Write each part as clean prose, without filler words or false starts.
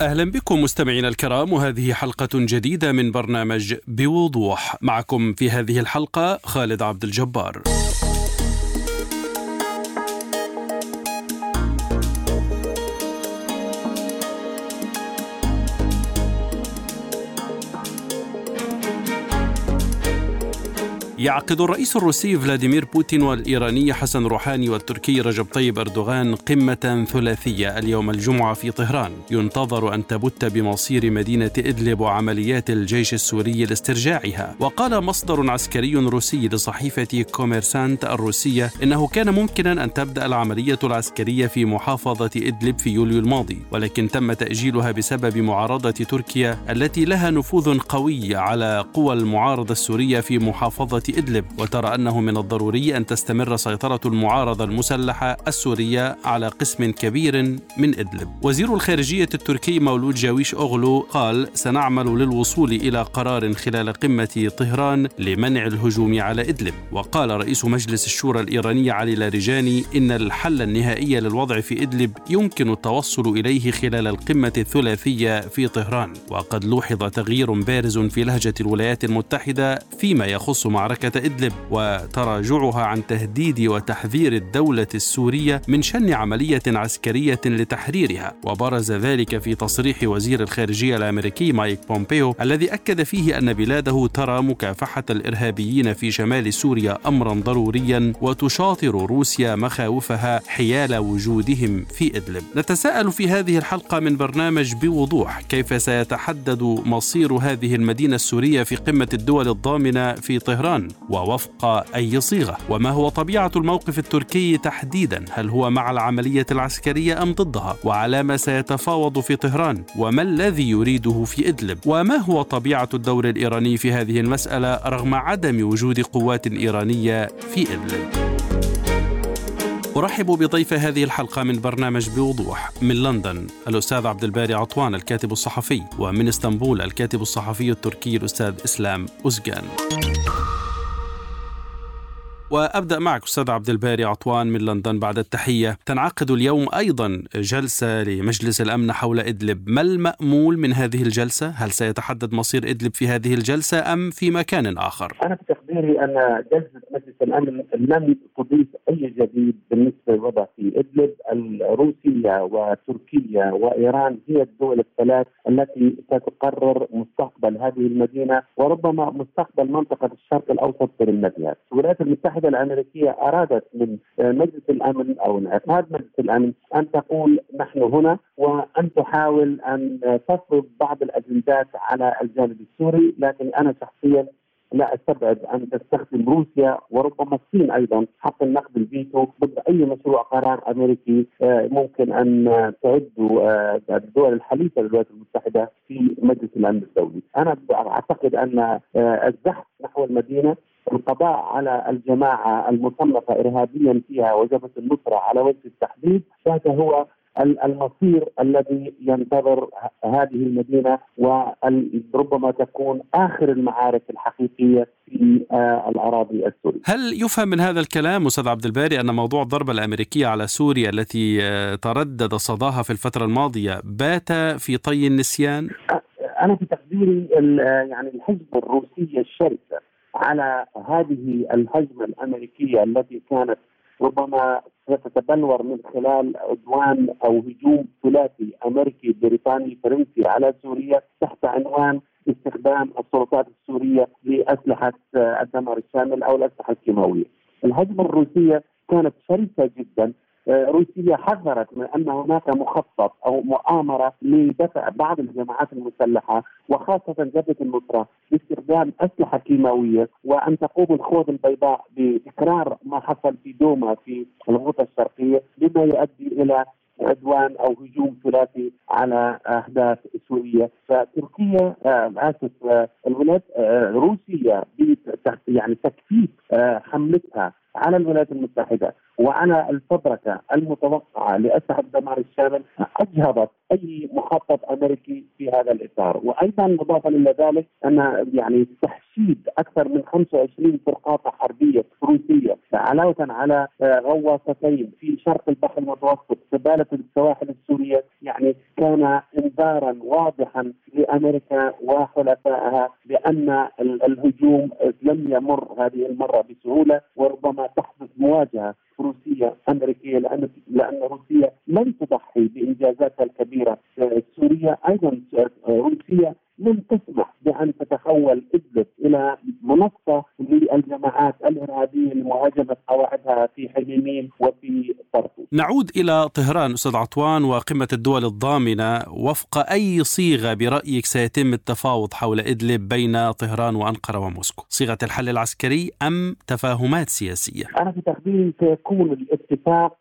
أهلا بكم مستمعينا الكرام، وهذه حلقة جديدة من برنامج بوضوح. معكم في هذه الحلقة خالد عبد الجبار. يعقد الرئيس الروسي فلاديمير بوتين والإيراني حسن روحاني والتركي رجب طيب أردوغان قمة ثلاثية اليوم الجمعة في طهران، ينتظر أن تبت بمصير مدينة إدلب وعمليات الجيش السوري لاسترجاعها. وقال مصدر عسكري روسي لصحيفة كوميرسانت الروسية إنه كان ممكنا أن تبدأ العملية العسكرية في محافظة إدلب في يوليو الماضي، ولكن تم تأجيلها بسبب معارضة تركيا التي لها نفوذ قوي على قوى المعارضة السورية في محافظة إدلب، وترى أنه من الضروري أن تستمر سيطرة المعارضة المسلحة السورية على قسم كبير من إدلب. وزير الخارجية التركي مولود جاويش أوغلو قال: سنعمل للوصول إلى قرار خلال قمة طهران لمنع الهجوم على إدلب. وقال رئيس مجلس الشورى الإيراني علي لاريجاني إن الحل النهائي للوضع في إدلب يمكن التوصل إليه خلال القمة الثلاثية في طهران. وقد لوحظ تغيير بارز في لهجة الولايات المتحدة فيما يخص معركة إدلب وتراجعها عن تهديد وتحذير الدولة السورية من شن عملية عسكرية لتحريرها. وبرز ذلك في تصريح وزير الخارجية الأمريكي مايك بومبيو الذي أكد فيه أن بلاده ترى مكافحة الإرهابيين في شمال سوريا أمرا ضروريا وتشاطر روسيا مخاوفها حيال وجودهم في إدلب. نتساءل في هذه الحلقة من برنامج بوضوح كيف سيتحدد مصير هذه المدينة السورية في قمة الدول الضامنة في طهران ووفق أي صيغة، وما هو طبيعة الموقف التركي تحديدا؟ هل هو مع العملية العسكرية أم ضدها؟ وعلى ما سيتفاوض في طهران؟ وما الذي يريده في إدلب؟ وما هو طبيعة الدور الإيراني في هذه المسألة رغم عدم وجود قوات إيرانية في إدلب؟ أرحب بضيف هذه الحلقة من برنامج بوضوح. من لندن الأستاذ عبد الباري عطوان الكاتب الصحفي، ومن اسطنبول الكاتب الصحفي التركي الأستاذ إسلام أوزغان. وأبدأ معك أستاذ عبد الباري عطوان من لندن بعد التحية. تنعقد اليوم أيضا جلسة لمجلس الأمن حول إدلب، ما المأمول من هذه الجلسة؟ هل سيتحدد مصير إدلب في هذه الجلسة أم في مكان آخر؟ أنا في تقديري أن جلسة مجلس الأمن لم تضيف أي جديد بالنسبة للوضع في إدلب. الروسية وتركيا وإيران هي الدول الثلاث التي ستقرر مستقبل هذه المدينة وربما مستقبل منطقة الشرق الأوسط بالمدينة. الولايات المتحدة الأمريكية أرادت من مجلس الأمن أو انعقاد مجلس الأمن أن تقول نحن هنا، وأن تحاول أن تفرض بعض الأجندات على الجانب السوري، لكن أنا شخصيا لا أستبعد أن تستخدم روسيا وربما الصين أيضا حق النقد الفيتو ضد أي مشروع قرار أمريكي ممكن أن تعد الدول الحليفة للولايات المتحدة في مجلس الأمن الدولي. أنا أعتقد أن الزحف نحو المدينة، القضاء على الجماعة المصنفة إرهابيا فيها وجبهة النصرة على وجه التحديد، هذا هو المصير الذي ينتظر هذه المدينة، وربما تكون آخر المعارك الحقيقية في الأراضي السورية. هل يفهم من هذا الكلام أستاذ عبد الباري أن موضوع الضربة الأمريكية على سوريا التي تردد صداها في الفترة الماضية بات في طي النسيان؟ أنا في تقديري يعني الحزب الروسي الشرسة على هذه الهجمة الأمريكية التي كانت ربما ستتبلور من خلال عدوان أو هجوم ثلاثي أمريكي بريطاني فرنسي على سوريا تحت عنوان استخدام السلطات السورية لأسلحة الدمار الشامل أو الأسلحة الكيماوية. الهجمة الروسية كانت شرسة جدا. روسيا حذرت من أن هناك مخطط أو مؤامرة لدفع بعض الجماعات المسلحة وخاصة جبهة النصرة باستخدام أسلحة كيماوية، وأن تقوم الخوذ البيضاء بتكرار ما حصل في دوما في الغوطة الشرقية، بما يؤدي إلى عدوان أو هجوم ثلاثي على أهداف سورية. فتركيا الولايات روسيا يعني تكثيف حملتها على الولايات المتحدة وعلى الفبركة المتوقعة لأسلحة الدمار الشامل أجهضت أي مخطط أمريكي في هذا الإطار. وأيضا مضافا إلى ذلك أن يعني تحشيد أكثر من 25 فرقاطة حربية روسية علاوة على غواصتين في شرق البحر المتوسط سبالة السواحل السورية يعني كان إنذارا واضحا لأمريكا وحلفائها بأن الهجوم لم يمر هذه المرة بسهولة، وربما تحدث مواجهة روسية أمريكية لأن روسيا لن تضحي بإنجازاتها الكبيرة. سوريا أيضا روسيا لن تسمح بأن تتحول إدلب إلى منصة للجماعات الإرهابية لمهاجمة قواعدها في حميمين وفي طرطوس. نعود إلى طهران أستاذ عطوان وقمة الدول الضامنة. وفق أي صيغة برأيك سيتم التفاوض حول إدلب بين طهران وأنقرة وموسكو؟ صيغة الحل العسكري أم تفاهمات سياسية؟ أنا في تقديري سيكون الاتفاق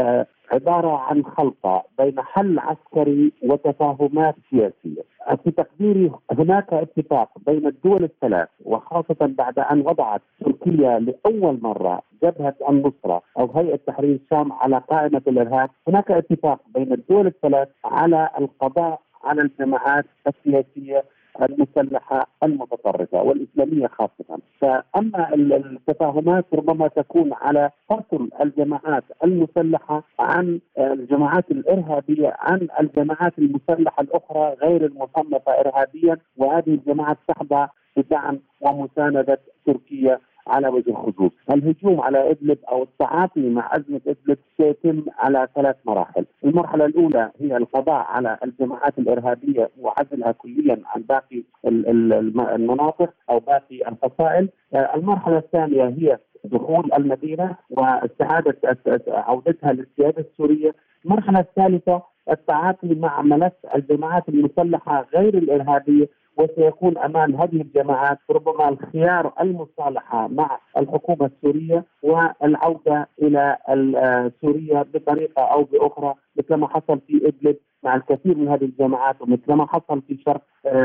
عبارة عن خلطة بين حل عسكري وتفاهمات سياسية. في تقديري هناك اتفاق بين الدول الثلاث، وخاصة بعد أن وضعت تركيا لأول مرة جبهة النصرة أو هيئة تحرير الشام على قائمة الإرهاب. هناك اتفاق بين الدول الثلاث على القضاء على الجماعات السياسية المسلحة المتطرفة والإسلامية خاصة. فأما التفاهمات ربما تكون على فصل الجماعات المسلحة عن الجماعات الإرهابية عن الجماعات المسلحة الأخرى غير المصنفة إرهابيا، وهذه الجماعات تخضع بدعم ومساندة تركيا على وجه الخصوص. الهجوم على إدلب أو التعاطي مع أزمة إدلب سيتم على 3 مراحل. المرحلة الأولى هي القضاء على الجماعات الإرهابية وعزلها كليا عن باقي المناطق أو باقي الفصائل. المرحلة الثانية هي دخول المدينة واستعادة عودتها للسيادة السورية. المرحلة الثالثة التعاطي مع ملف الجماعات المسلحة غير الإرهابية، وسيكون أمام هذه الجماعات ربما الخيار المصالحة مع الحكومة السورية والعودة إلى سوريا بطريقة أو بأخرى، مثل ما حصل في إدلب مع الكثير من هذه الجماعات ومثل ما حصل في شرق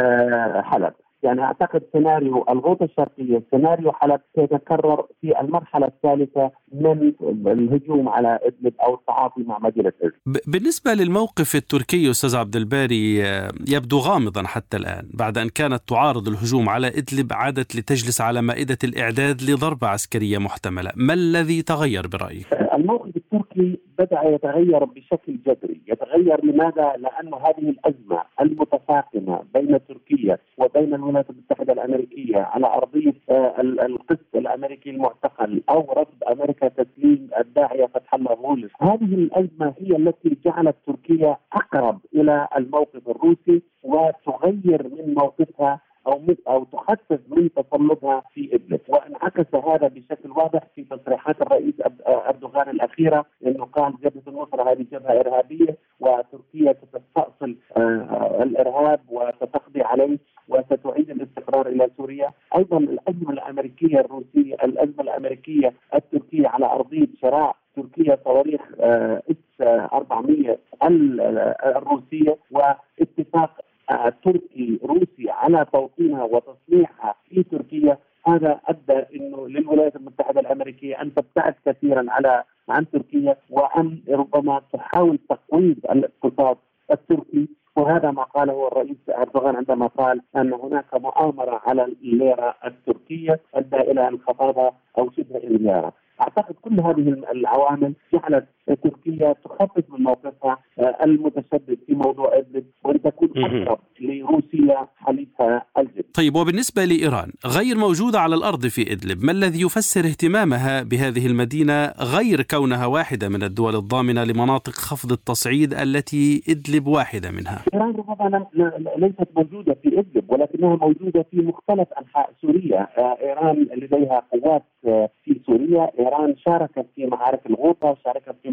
حلب. يعني أعتقد سيناريو الغوطة الشرقية سيناريو حلب سيتكرر في المرحلة الثالثة من الهجوم على إدلب أو التعاطي مع مدينة إدلب. بالنسبة للموقف التركي أستاذ عبد الباري يبدو غامضا حتى الآن. بعد أن كانت تعارض الهجوم على إدلب عادت لتجلس على مائدة الإعداد لضربة عسكرية محتملة. ما الذي تغير برأيك؟ الموقف التركي بدأ يتغير بشكل جذري. يتغير لماذا؟ لأن هذه الأزمة المتفاقمة بين تركيا وبين الولايات المتحدة الأمريكية على أرضية القسط الأمريكي المعتقل أو رفض أمريكا تسليم الداعية فتح الله غولس، هذه الأزمة هي التي جعلت تركيا أقرب إلى الموقف الروسي وتغير من موقفها أو تخفف من تسلطها في إدلب. وانعكس هذا بشكل واضح في تصريحات الرئيس أردوغان الأخيرة، أنه قال جبهة النصرة هذه جبهة إرهابية وتركيا ستستأصل الإرهاب وستقضي عليه وستعيد الاستقرار إلى سوريا. أيضا الأزمة الأمريكية الروسية، الأزمة الأمريكية التركية على أرضية شراء تركيا صواريخ S-400 الروسية واتفاق تركي روسي على توطينها وتصنيعها في تركيا، هذا أدى إنه للولايات المتحدة الأمريكية أن تبتعد كثيرا عن تركيا وأن ربما تحاول تقويض الاقتصاد التركي. وهذا ما قاله الرئيس أردوغان عندما قال أن هناك مؤامرة على الليرة التركية أدى إلى انخفاضها أو شبه انهيارها. أعتقد كل هذه العوامل جعلت تركيا تخفف من موقفها المتشدد في موضوع إدلب وأن تكون أقرب لروسيا حليفها الجديد. طيب، وبالنسبة لإيران غير موجودة على الأرض في إدلب، ما الذي يفسر اهتمامها بهذه المدينة غير كونها واحدة من الدول الضامنة لمناطق خفض التصعيد التي إدلب واحدة منها؟ إيران ربما ليست موجودة في إدلب ولكنها موجودة في مختلف أنحاء سوريا. إيران لديها قوات في سوريا. إيران شاركت في معارك الغوطة، شاركت في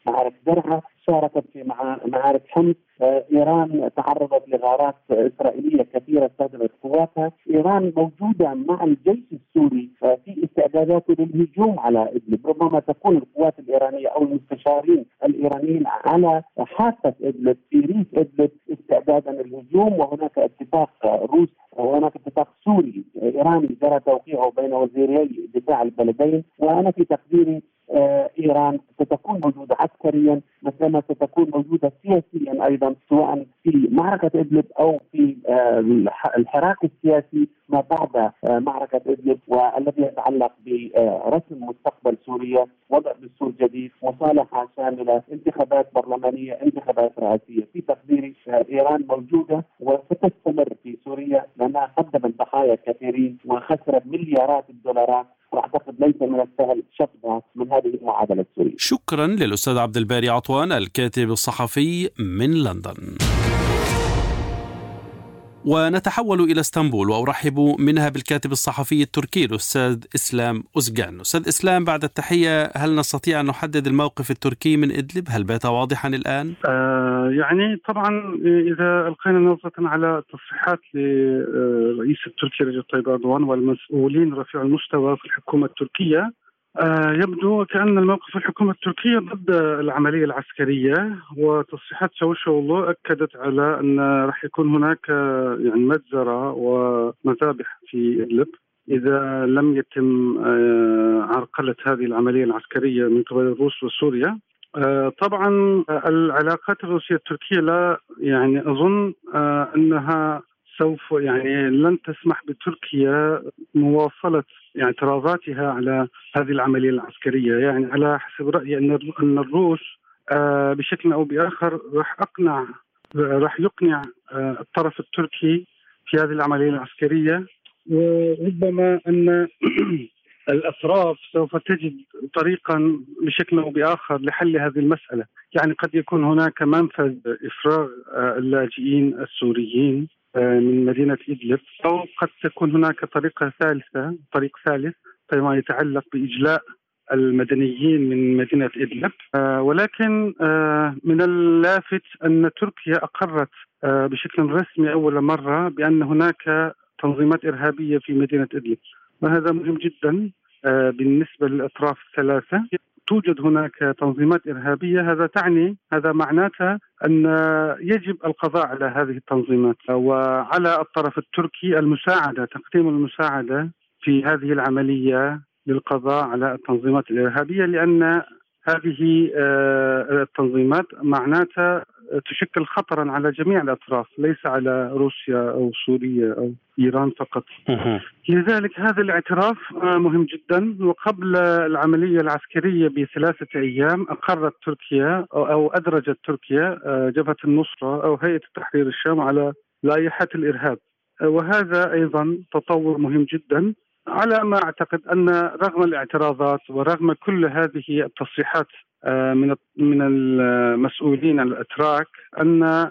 معارك درعا، شاركت في معارك حمص. إيران تعرضت لغارات إسرائيلية كثيرة استخدمت قواتها. إيران موجودة مع الجيش السوري في استعداداته للهجوم على إدلب. ربما تكون القوات الإيرانية أو المستشارين الإيرانيين على حافة إدلب في ريف إدلب استعدادا للهجوم. وهناك اتفاق روسي وهناك اتفاق سوري إيراني جرى توقيعه بين وزيري دفاع البلدين. وأنا في تقديري إيران ستكون موجودة عسكريا مثلما ستكون موجودة سياسيا أيضا، سواء في معركة إدلب أو في الحراك السياسي ما بعد معركة إدلب، والذي يتعلق برسم مستقبل سوريا، وضع دستور جديد، مصالحة شاملة، انتخابات برلمانية، انتخابات رئاسية. في تقديري إيران موجودة وستستمر في سوريا لأنها قدمت ضحايا كثيرين وخسرت مليارات الدولارات، واعتقد ليس من السهل شطبها من هذه المعادله السوريه. شكرا للاستاذ عبد الباري عطوان الكاتب الصحفي من لندن. ونتحول إلى اسطنبول وأرحب منها بالكاتب الصحفي التركي الأستاذ إسلام أوزغان. أستاذ إسلام، بعد التحية، هل نستطيع أن نحدد الموقف التركي من إدلب؟ هل بات واضحا الآن؟ يعني طبعا إذا ألقينا نظرة على تصريحات لرئيس التركي رجب طيب أردوغان والمسؤولين رفيع المستوى في الحكومة التركية، يبدو كأن الموقف الحكومة التركية ضد العملية العسكرية. وتصريحات شاوشوغلو أكدت على أن راح يكون هناك يعني مجزرة ومذابح في إدلب إذا لم يتم عرقلة هذه العملية العسكرية من قبل الروس وسوريا. طبعا العلاقات الروسية التركية لا يعني أظن أنها سوف يعني لن تسمح بتركيا مواصلة اعتراضاتها على هذه العملية العسكرية. يعني على حسب رأيي أن الروس بشكل أو بآخر راح يقنع الطرف التركي في هذه العملية العسكرية، وربما أن الأطراف سوف تجد طريقا بشكل أو بآخر لحل هذه المسألة. يعني قد يكون هناك منفذ إفراغ اللاجئين السوريين من مدينة إدلب، أو قد تكون هناك طريق ثالث فيما يتعلق بإجلاء المدنيين من مدينة إدلب. ولكن من اللافت أن تركيا أقرت بشكل رسمي أول مرة بأن هناك تنظيمات إرهابية في مدينة إدلب، وهذا مهم جدا بالنسبة للأطراف الثلاثة. توجد هناك تنظيمات إرهابية، هذا معناته أن يجب القضاء على هذه التنظيمات، وعلى الطرف التركي تقديم المساعدة في هذه العملية للقضاء على التنظيمات الإرهابية، لأن هذه التنظيمات معناتها تشكل خطرا على جميع الأطراف، ليس على روسيا أو سوريا أو إيران فقط. لذلك هذا الاعتراف مهم جدا. وقبل العملية العسكرية ب3 أيام أقرت تركيا أو أدرجت تركيا جبهة النصرة أو هيئة تحرير الشام على لائحة الإرهاب، وهذا أيضا تطور مهم جدا. على ما أعتقد أن رغم الاعتراضات ورغم كل هذه التصريحات من المسؤولين الأتراك، أن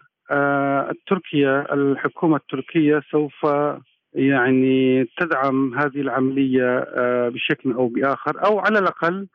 الحكومة التركية سوف يعني تدعم هذه العملية بشكل أو بآخر، أو على الأقل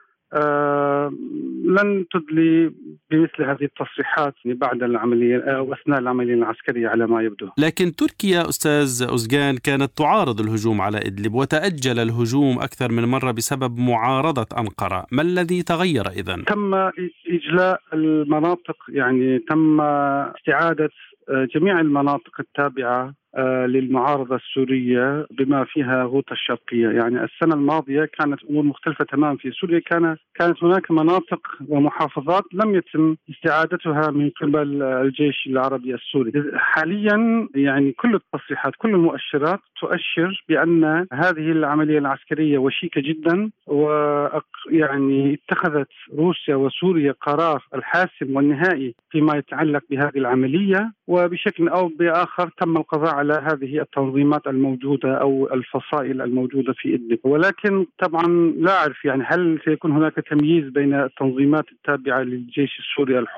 لن تدلي بمثل هذه التصريحات بعد العملية أو أثناء العملية العسكرية على ما يبدو. لكن تركيا أستاذ أوزغان كانت تعارض الهجوم على إدلب، وتأجل الهجوم أكثر من مرة بسبب معارضة أنقرة. ما الذي تغير إذن؟ تم إجلاء المناطق، يعني تم استعادة جميع المناطق التابعة للمعارضة السورية بما فيها غوطة الشرقية. يعني السنة الماضية كانت أمور مختلفة تماما في سوريا، كانت هناك مناطق ومحافظات لم يتم استعادتها من قبل الجيش العربي السوري. حاليا يعني كل التصريحات كل المؤشرات تؤشر بأن هذه العملية العسكرية وشيكة جدا، ويعني اتخذت روسيا وسوريا قرار الحاسم والنهائي فيما يتعلق بهذه العملية، وبشكل أو بآخر تم القضاء على هذه التنظيمات الموجودة أو الفصائل الموجودة في إدلب. ولكن طبعا لا أعرف يعني هل سيكون هناك تمييز بين التنظيمات التابعة للجيش السوري الحر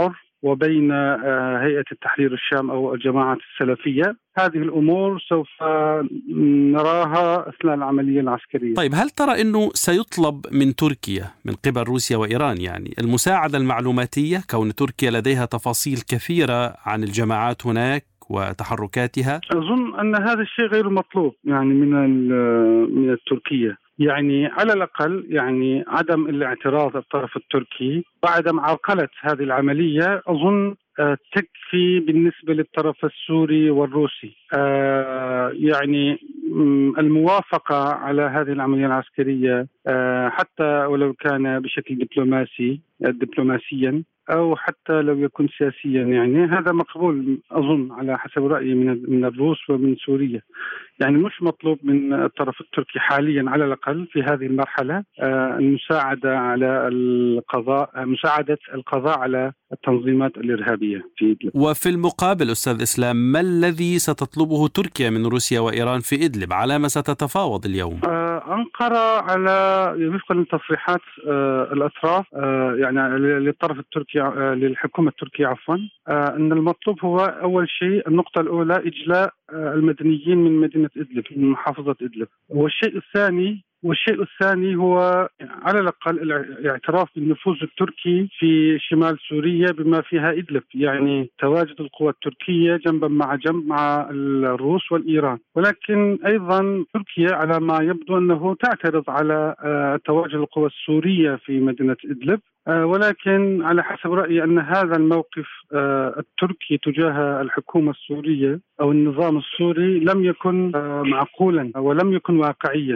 وبين هيئة التحرير الشام أو الجماعات السلفية. هذه الأمور سوف نراها أثناء العملية العسكرية. طيب، هل ترى أنه سيطلب من تركيا من قبل روسيا وإيران يعني المساعدة المعلوماتية، كون تركيا لديها تفاصيل كثيرة عن الجماعات هناك وتحركاتها؟ أظن أن هذا الشيء غير مطلوب يعني من التركية. يعني على الأقل يعني عدم الاعتراض الطرف التركي وعدم عرقلة هذه العملية أظن تكفي بالنسبة للطرف السوري والروسي. يعني الموافقة على هذه العملية العسكرية حتى ولو كان بشكل دبلوماسيا أو حتى لو يكون سياسيا، يعني هذا مقبول أظن على حسب رأيي من الروس ومن سوريا. يعني مش مطلوب من الطرف التركي حاليا على الأقل في هذه المرحلة المساعدة على مساعدة القضاء على التنظيمات الإرهابية في إدلب. وفي المقابل أستاذ إسلام، ما الذي ستطلبه تركيا من روسيا وإيران في إدلب؟ على ما ستتفاوض اليوم؟ أنقرة على وفقا لتصريحات الأطراف يعني للطرف التركي للحكومة التركية عفوا، أن المطلوب هو أول شيء النقطة الأولى إجلاء المدنيين من مدينة إدلب من محافظة إدلب. والشيء الثاني هو على الأقل الاعتراف بالنفوذ التركي في شمال سوريا بما فيها إدلب، يعني تواجد القوى التركية جنبا مع جنب مع الروس والإيران. ولكن أيضا تركيا على ما يبدو أنه تعترض على تواجد القوى السورية في مدينة إدلب، ولكن على حسب رأيي أن هذا الموقف التركي تجاه الحكومة السورية أو النظام السوري لم يكن معقولا ولم يكن واقعيا.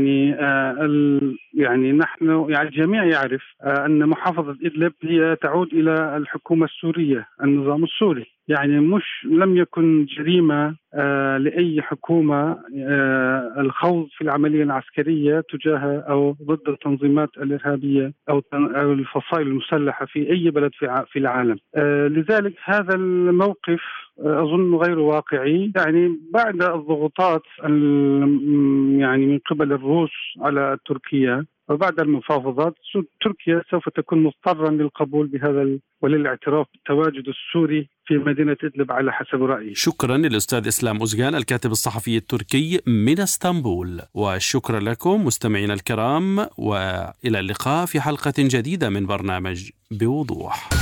يعني نحن يعني الجميع يعرف أن محافظة إدلب هي تعود إلى الحكومة السورية، النظام السوري. يعني لم يكن جريمة لأي حكومة الخوض في العملية العسكرية تجاه أو ضد التنظيمات الإرهابية أو الفصائل المسلحة في أي بلد في العالم. لذلك هذا الموقف أظن غير واقعي. يعني بعد الضغوطات يعني من قبل الروس على تركيا وبعد المفاوضات تركيا سوف تكون مضطرا للقبول بهذا وللاعتراف بالتواجد السوري في مدينة إدلب على حسب رأيي. شكرا للأستاذ إسلام أوزغان الكاتب الصحفي التركي من اسطنبول، وشكرا لكم مستمعينا الكرام، وإلى اللقاء في حلقة جديدة من برنامج بوضوح.